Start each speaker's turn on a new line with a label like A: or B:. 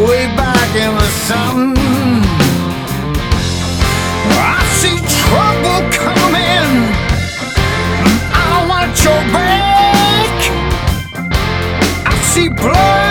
A: way back in the sun. I see trouble coming, I want your back. I see blood